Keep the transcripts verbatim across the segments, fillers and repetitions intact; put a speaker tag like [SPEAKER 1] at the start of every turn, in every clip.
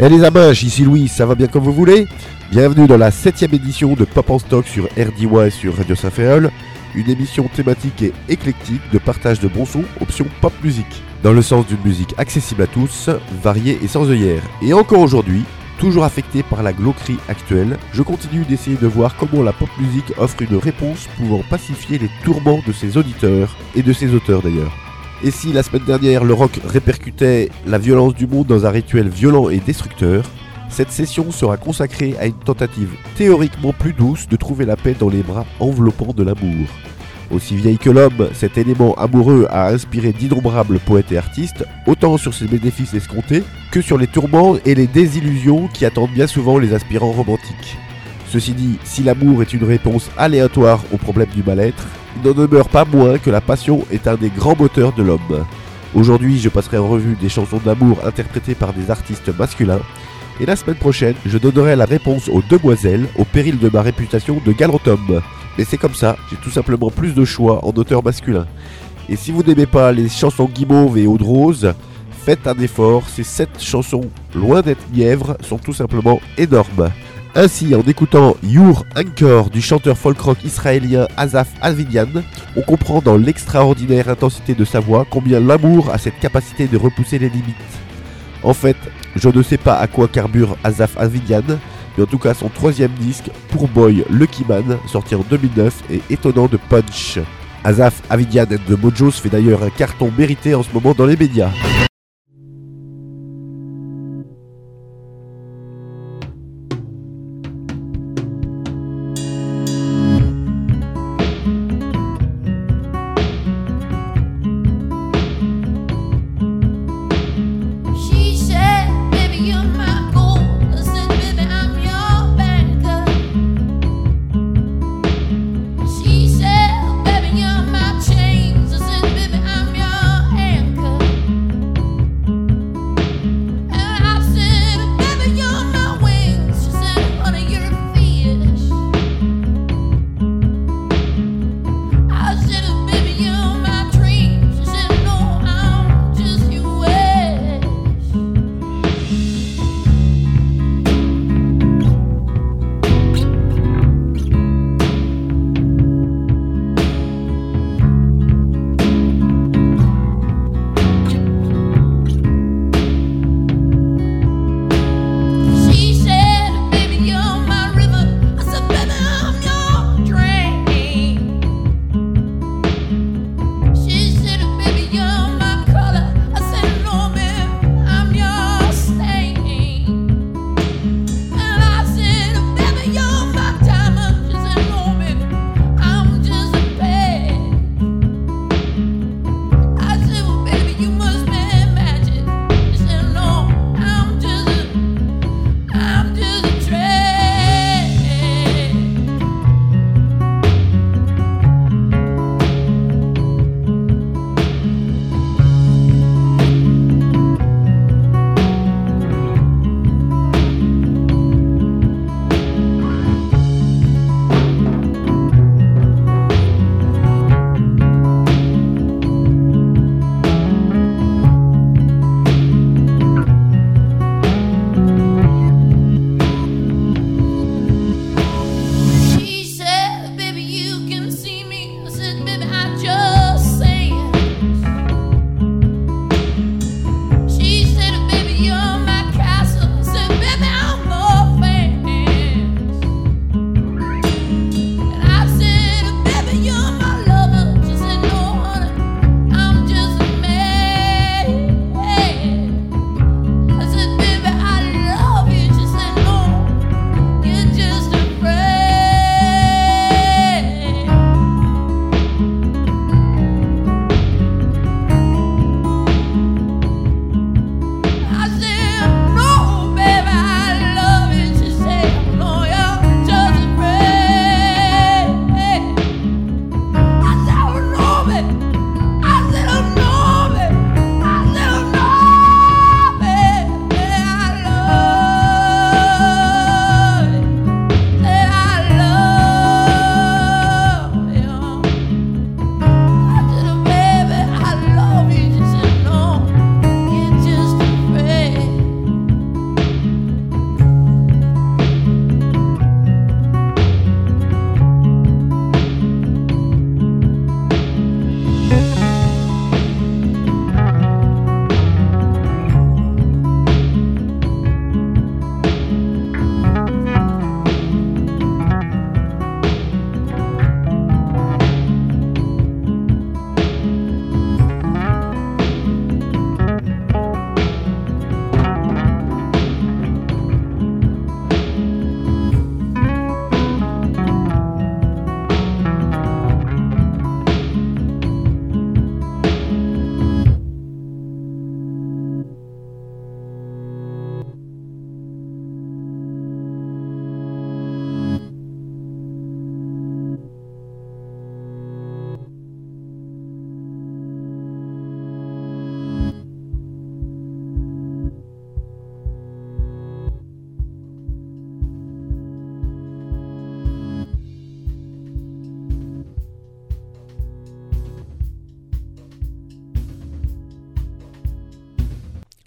[SPEAKER 1] Hey les amours, ici Louis, ça va bien comme vous voulez? Bienvenue dans la septième édition de Pop en Stock sur R D Y sur Radio Saint-Féol, une émission thématique et éclectique de partage de bons sons, option pop musique, dans le sens d'une musique accessible à tous, variée et sans œillères. Et encore aujourd'hui, toujours affecté par la glauquerie actuelle, je continue d'essayer de voir comment la pop musique offre une réponse pouvant pacifier les tourments de ses auditeurs, et de ses auteurs d'ailleurs. Et si la semaine dernière le rock répercutait la violence du monde dans un rituel violent et destructeur, cette session sera consacrée à une tentative théoriquement plus douce de trouver la paix dans les bras enveloppants de l'amour. Aussi vieille que l'homme, cet élément amoureux a inspiré d'innombrables poètes et artistes, autant sur ses bénéfices escomptés que sur les tourments et les désillusions qui attendent bien souvent les aspirants romantiques. Ceci dit, si l'amour est une réponse aléatoire au problème du mal-être, il n'en demeure pas moins que la passion est un des grands moteurs de l'homme. Aujourd'hui, je passerai en revue des chansons d'amour interprétées par des artistes masculins, et la semaine prochaine, je donnerai la réponse aux demoiselles au péril de ma réputation de galanthomme. Mais c'est comme ça, j'ai tout simplement plus de choix en auteurs masculins. Et si vous n'aimez pas les chansons guimauves et eau de rose, faites un effort, ces sept chansons, loin d'être mièvres, sont tout simplement énormes. Ainsi, en écoutant Your Anchor du chanteur folk-rock israélien Asaf Avidan, on comprend dans l'extraordinaire intensité de sa voix combien l'amour a cette capacité de repousser les limites. En fait, je ne sais pas à quoi carbure Asaf Avidan, mais en tout cas son troisième disque, Pour Boy Lucky Man, sorti en deux mille neuf, est étonnant de punch. Asaf Avidan and the Mojos fait d'ailleurs un carton mérité en ce moment dans les médias.
[SPEAKER 2] Baby, you're my chains. I said, baby, I'm your anchor.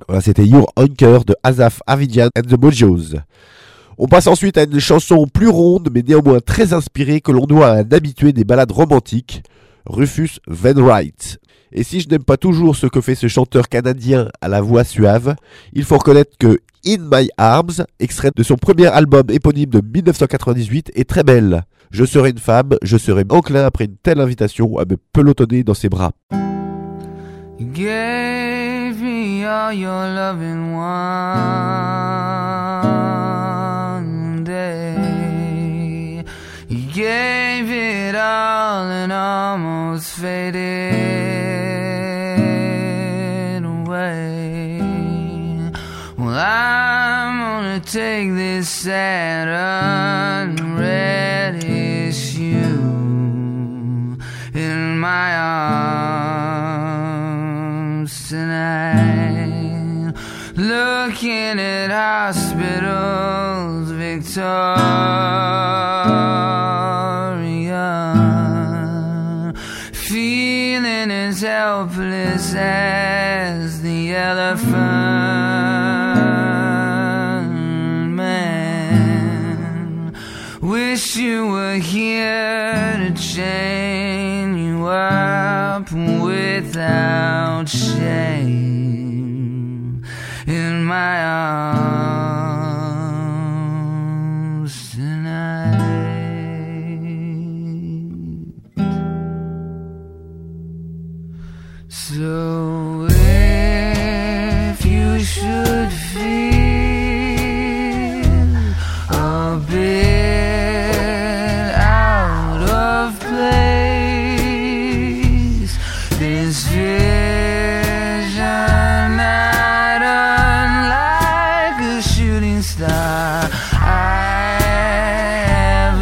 [SPEAKER 1] Voilà, c'était Your Anchor de Asaf Avidian and the Mojos. On passe ensuite à une chanson plus ronde mais néanmoins très inspirée que l'on doit à un habitué des ballades romantiques, Rufus Wainwright. Et si je n'aime pas toujours ce que fait ce chanteur canadien à la voix suave, il faut reconnaître que In My Arms, extrait de son premier album éponyme de dix-neuf cent quatre-vingt-dix-huit, est très belle. Je serai une femme, je serai enclin après une telle invitation à me pelotonner dans ses bras.
[SPEAKER 2] You gave me all your loving one day. You gave it all and almost faded away. Well, I'm gonna take this sad unread issue in my arms tonight, looking at hospitals, Victoria, feeling as helpless as the elephant man. Wish you were here to chain you up without shame in my arms tonight. So if you should feel a bit out of place, this vision not unlike a shooting star I have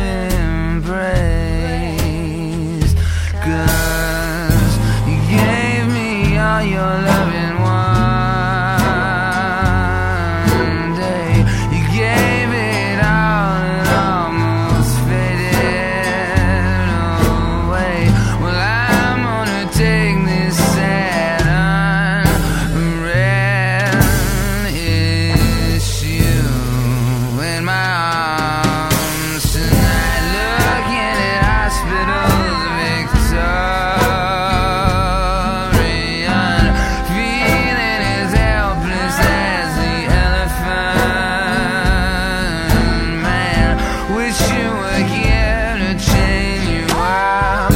[SPEAKER 2] embraced, 'cause you gave me all your loving one day. You gave it all and almost faded away. Well, I'm gonna take this sad unread issue in my arms tonight, looking at hospitals, Victorian, feeling as helpless as the elephant man. Wish you were here to chain you up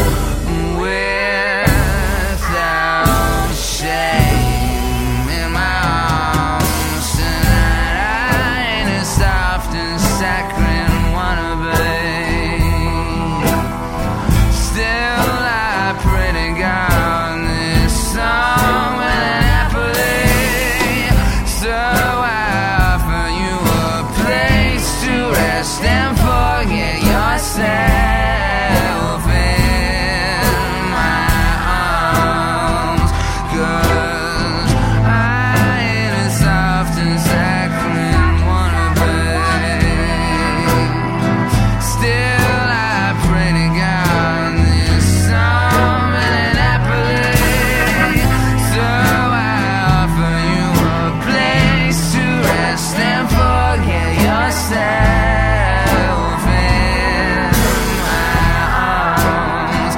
[SPEAKER 2] without shame in my arms tonight. I ain't as soft and saccharine wannabe. Still I pray to God this song will happily. So I offer you a place to rest and forget yourself in my arms, 'cause I ain't as soft and saccharine wannabe. Still I pray to God this song will happily. So I offer you a place to rest and forget yourself in my arms.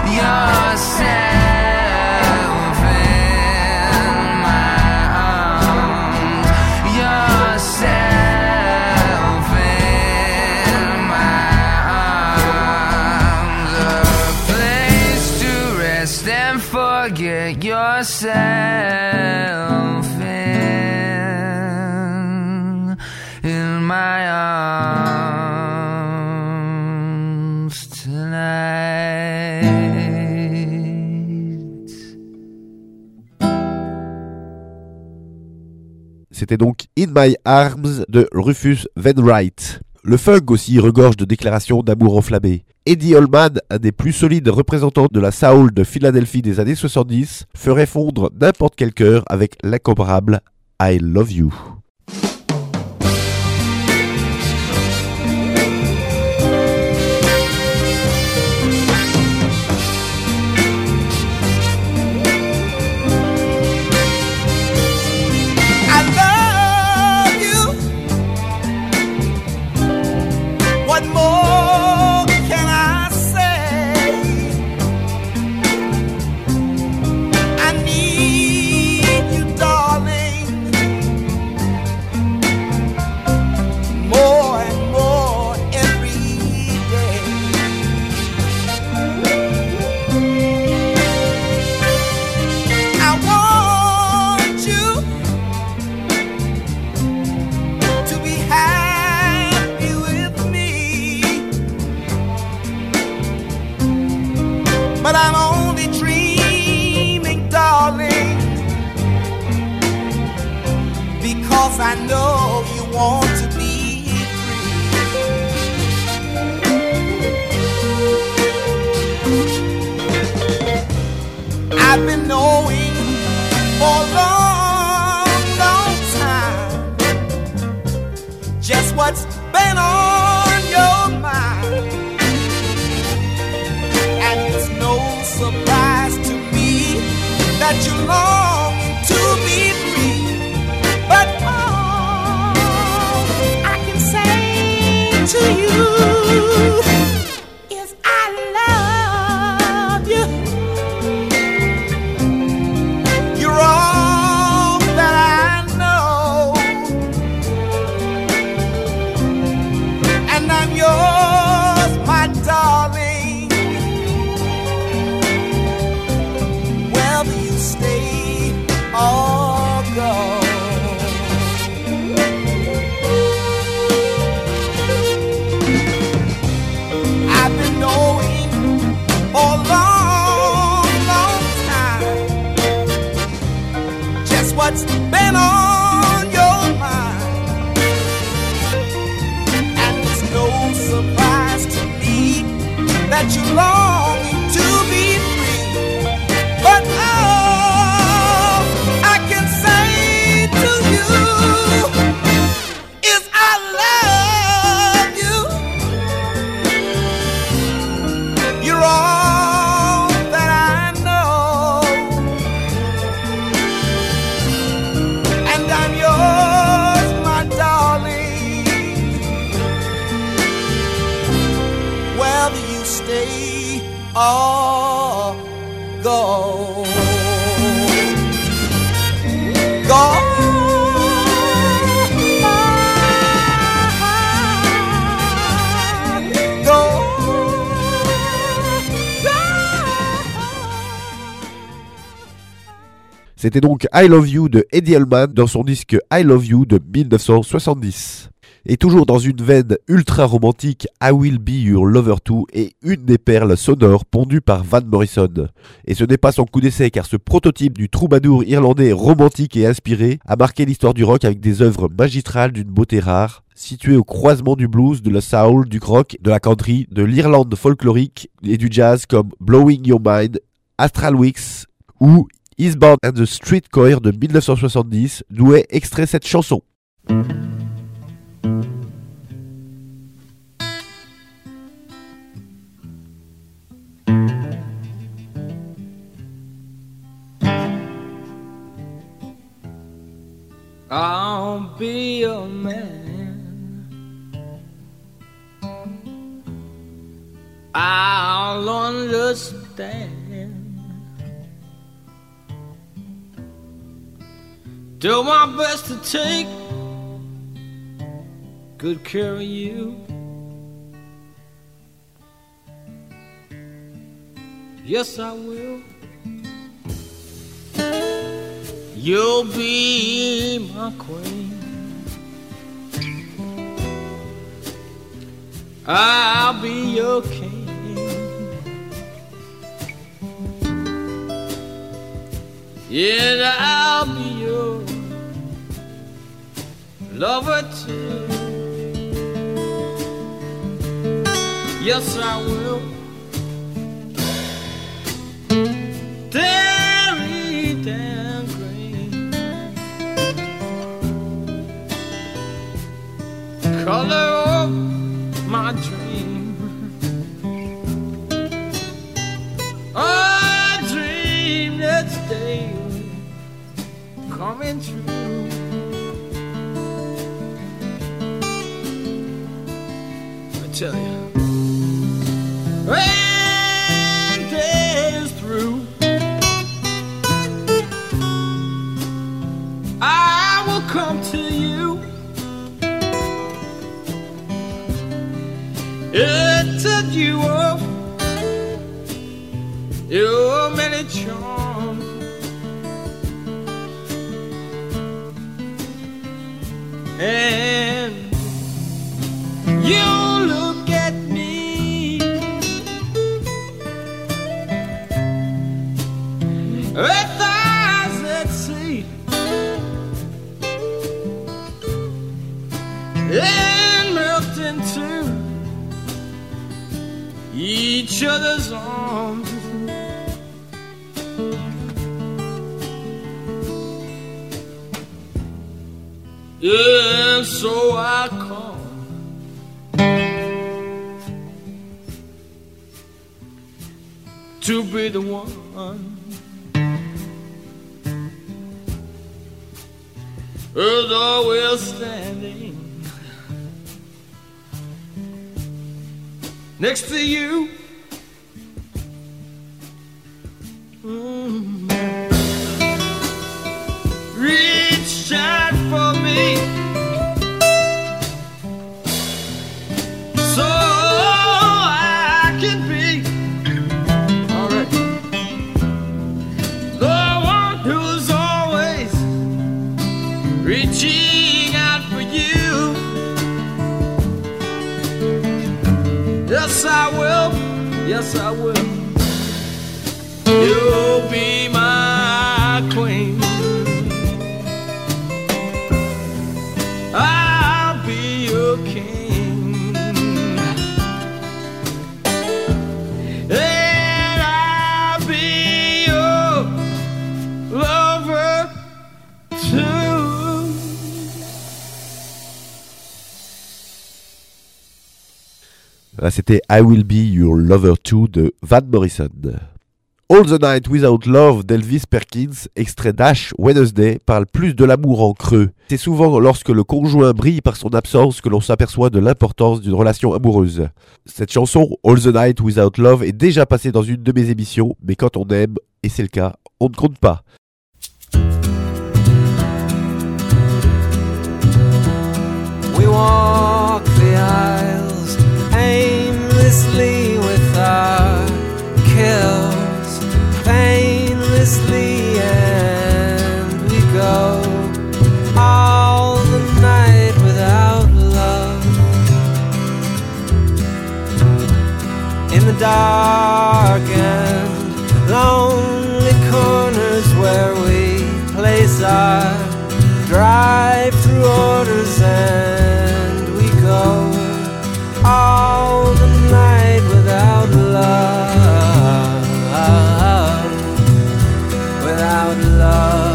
[SPEAKER 2] Yourself in my arms. Yourself in my arms. A place to rest and forget yourself in, in my arms tonight.
[SPEAKER 1] C'était donc In My Arms de Rufus Wainwright. Le funk aussi regorge de déclarations d'amour enflammées. Eddie Allman, un des plus solides représentants de la soul de Philadelphie des années soixante-dix, ferait fondre n'importe quel cœur avec l'incomparable I Love You.
[SPEAKER 3] 'cause I know you want to be free. I've been knowing for a long, long time just what's been on your mind, and it's no surprise to me that you're longing to be free. But all I can say to you is I love you. You're all that I know, and I'm yours, my darling. Whether you stay or go, I've been knowing for a long, long time just what's been on your mind, and it's no surprise to me that you're longing to be free. But all I can say to you is I love you. You're all that I know, and I'm yours, my darling. Whether you stay or go, go.
[SPEAKER 1] C'était donc I Love You de Eddie Allman dans son disque I Love You de mille neuf cent soixante-dix. Et toujours dans une veine ultra romantique, I Will Be Your Lover Too est une des perles sonores pondues par Van Morrison. Et ce n'est pas son coup d'essai, car ce prototype du troubadour irlandais romantique et inspiré a marqué l'histoire du rock avec des œuvres magistrales d'une beauté rare, situées au croisement du blues, de la soul, du rock, de la country, de l'Irlande folklorique et du jazz comme Blowing Your Mind, Astral Weeks ou Eastbound and the Street Choir de mille neuf cent soixante-dix, d'où est extrait cette chanson.
[SPEAKER 4] I'll be your man, I'll understand, do my best to take good care of you. Yes, I will. You'll be my queen, I'll be your king, and I'll be your lover too. Yes, I will. Dairy down green, color of my dream, a dream that's daily coming true. I tell you, when day is through, I will come to you. It took you off your many charms, and you look at me with eyes that see each other's arms. Yeah, so I come to be the one who's always standing next to you. Mm. Reach out for me, so I can be all right. The one who's always reaching out for you. Yes, I will. Yes, I will. You'll be my queen. I'll be your king. And I'll be your lover too.
[SPEAKER 1] Là, c'était I Will Be Your Lover Too de Van Morrison. All the Night Without Love d'Elvis Perkins, extrait d'Ash Wednesday, parle plus de l'amour en creux. C'est souvent lorsque le conjoint brille par son absence que l'on s'aperçoit de l'importance d'une relation amoureuse. Cette chanson, All the Night Without Love, est déjà passée dans une de mes émissions, mais quand on aime, et c'est le cas, on ne compte pas.
[SPEAKER 3] We walk the aisles aimlessly with our kills, painlessly, and we go all the night without love. In the dark and lonely corners where we place our drive-through orders, and we go all the night without love, without love.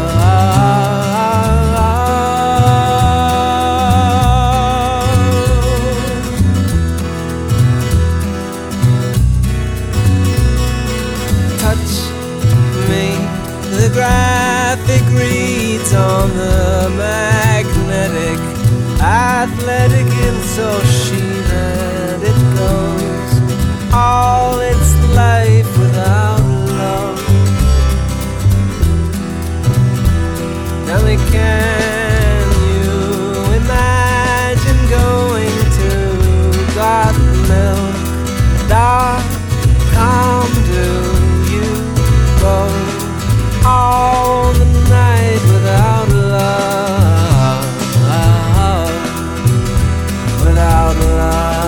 [SPEAKER 3] Touch me, the graphic reads on the magnetic athletic insole sheet, and it goes all its life without love. Tell me, can you imagine going to Godmilk dot com? Do you go all the night without love, without love?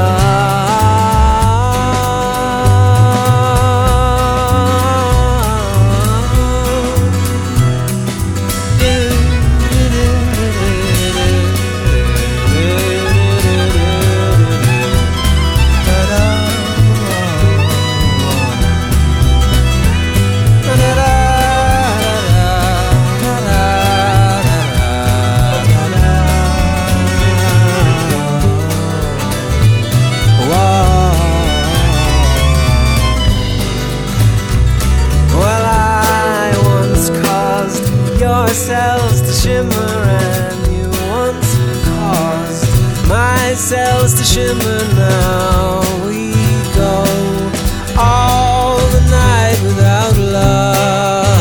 [SPEAKER 3] Cells to shimmer, and you once caused my cells to shimmer. Now we go all the night without love,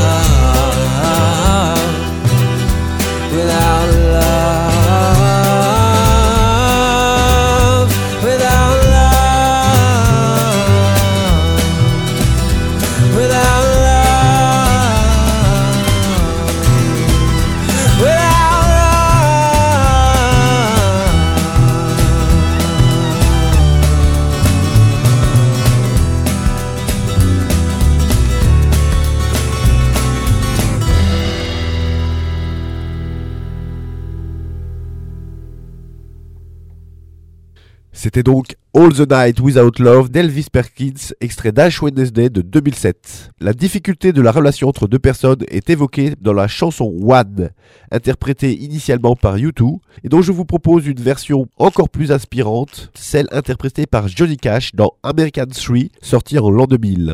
[SPEAKER 3] without love, without love, without love.
[SPEAKER 1] C'était donc All the Night Without Love d'Elvis Perkins, extrait d'Ash Wednesday de deux mille sept. La difficulté de la relation entre deux personnes est évoquée dans la chanson One, interprétée initialement par U deux, et dont je vous propose une version encore plus inspirante, celle interprétée par Johnny Cash dans American Three, sorti en l'an deux mille.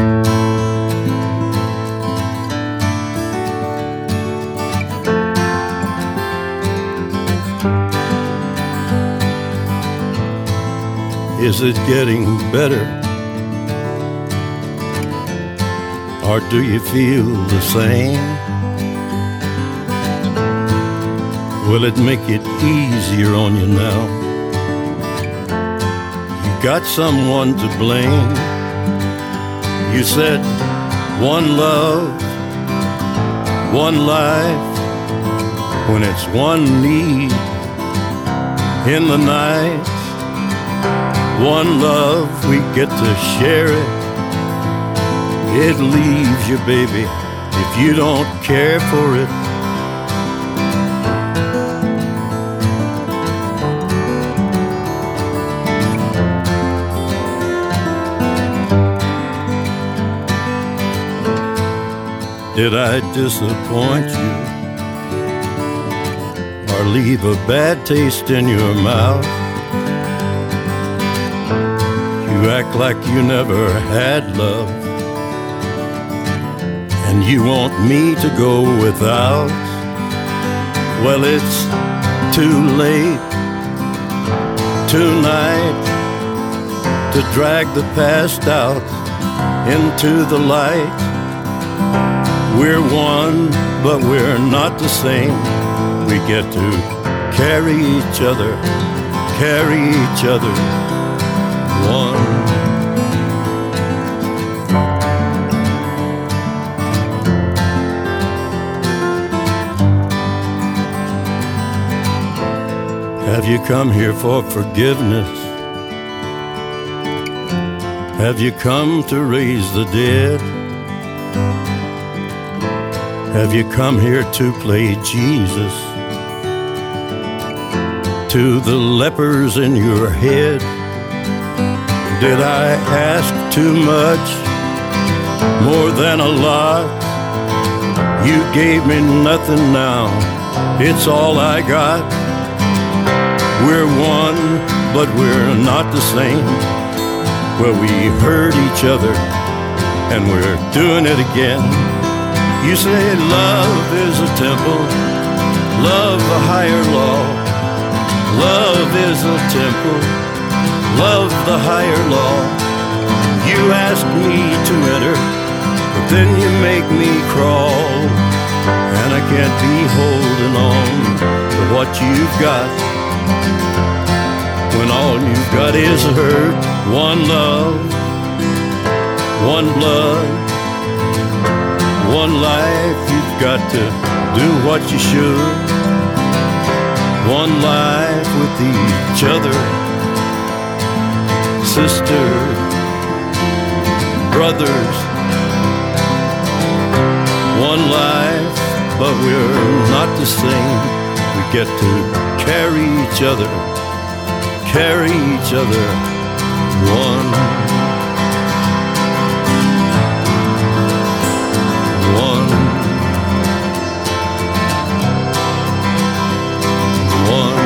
[SPEAKER 5] Is it getting better? Or do you feel the same? Will it make it easier on you now? You got someone to blame. You said one love, one life, when it's one need in the night. One love, we get to share it. It leaves you, baby, if you don't care for it. Did I disappoint you or leave a bad taste in your mouth? You act like you never had love, and you want me to go without. Well, it's too late tonight to drag the past out into the light. We're one, but we're not the same. We get to carry each other, carry each other. One. Have you come here for forgiveness? Have you come to raise the dead? Have you come here to play Jesus to the lepers in your head? Did I ask too much, more than a lot? You gave me nothing now, it's all I got. We're one, but we're not the same. Well, we hurt each other, and we're doing it again. You say love is a temple, love a higher law. Love is a temple, love the higher law. You ask me to enter, but then you make me crawl. And I can't be holding on to what you've got, when all you've got is hurt. One love, one blood, one life. You've got to do what you should. One life with each other, sisters, brothers. One life, but we're not the same. We get to carry each other, carry each other. One. One. One.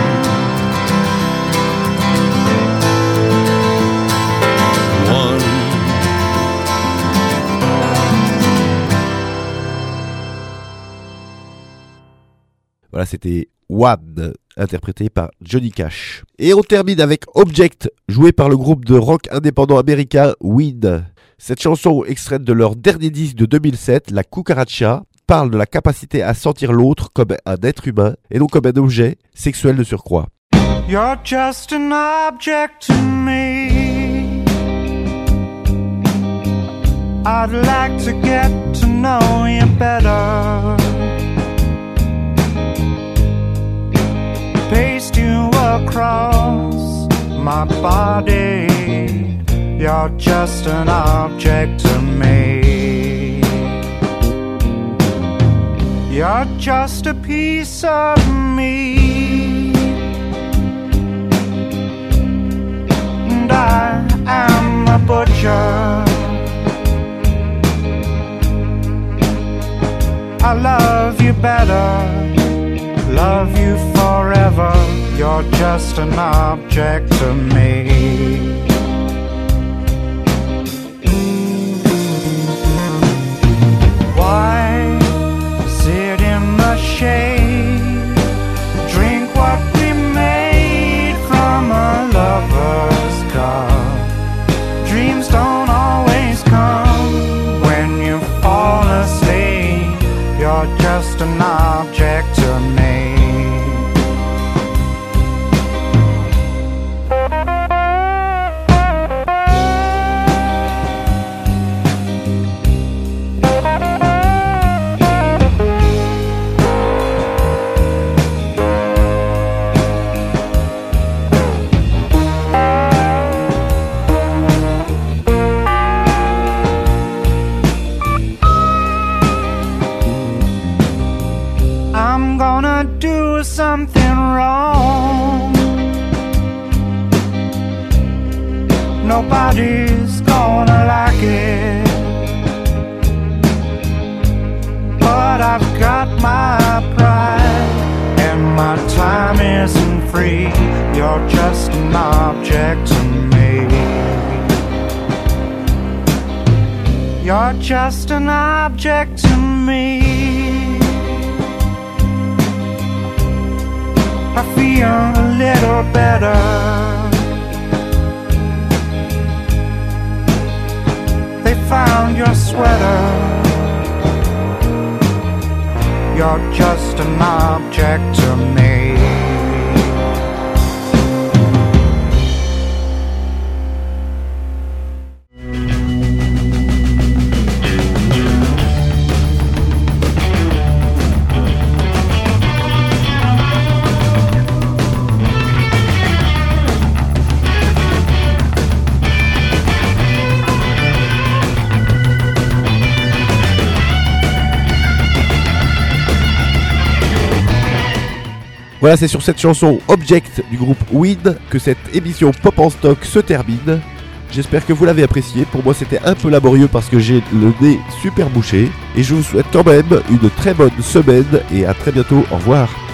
[SPEAKER 5] One.
[SPEAKER 1] Voilà, c'était One, interprété par Johnny Cash. Et on termine avec Object, joué par le groupe de rock indépendant américain Wind. Cette chanson, extraite de leur dernier disque de deux mille sept, La Cucaracha, parle de la capacité à sentir l'autre comme un être humain et non comme un objet sexuel de surcroît.
[SPEAKER 3] You're just an object to me. I'd like to get to know you better. Paste you across my body. You're just an object to me. You're just a piece of me.
[SPEAKER 6] a butcher. I love you better, love you forever. You're just an object to me. Why sit in the shade, drink what we made from a lover's cup? Dreams don't always come when you fall asleep. You're just an object to me. I'm gonna do something wrong. Nobody's gonna like it, but I've got my pride, and my time isn't free. You're just an object to me. You're just an object to me. I feel a little better. They found your sweater. You're just an object to me.
[SPEAKER 1] Voilà, c'est sur cette chanson Object du groupe Weed que cette émission Pop en Stock se termine. J'espère que vous l'avez apprécié. Pour moi c'était un peu laborieux parce que j'ai le nez super bouché. Et je vous souhaite quand même une très bonne semaine et à très bientôt. Au revoir.